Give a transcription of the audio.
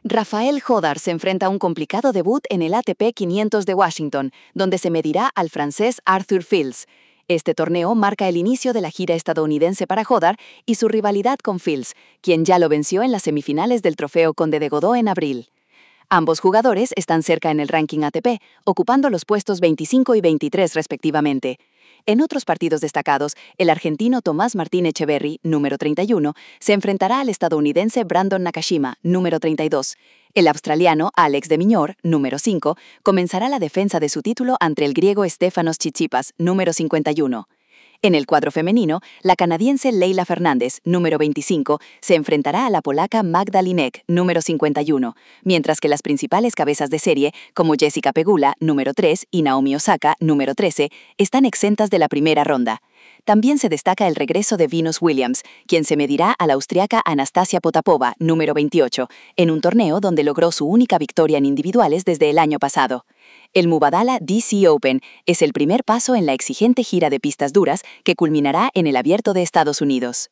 Rafael Jodar se enfrenta a un complicado debut en el ATP 500 de Washington, donde se medirá al francés Arthur Fils. Este torneo marca el inicio de la gira estadounidense para Jodar y su rivalidad con Fils, quien ya lo venció en las semifinales del Trofeo Conde de Godó en abril. Ambos jugadores están cerca en el ranking ATP, ocupando los puestos 25 y 23 respectivamente. En otros partidos destacados, el argentino Tomás Martín Echeverry, número 31, se enfrentará al estadounidense Brandon Nakashima, número 32. El australiano Alex de Minaur, número 5, comenzará la defensa de su título ante el griego Stefanos Tsitsipas, número 51. En el cuadro femenino, la canadiense Leylah Fernández, número 25, se enfrentará a la polaca Magda Linek, número 51, mientras que las principales cabezas de serie, como Jessica Pegula, número 3, y Naomi Osaka, número 13, están exentas de la primera ronda. También se destaca el regreso de Venus Williams, quien se medirá a la austriaca Anastasia Potapova, número 28, en un torneo donde logró su única victoria en individuales desde el año pasado. El Mubadala DC Open es el primer paso en la exigente gira de pistas duras que culminará en el Abierto de Estados Unidos.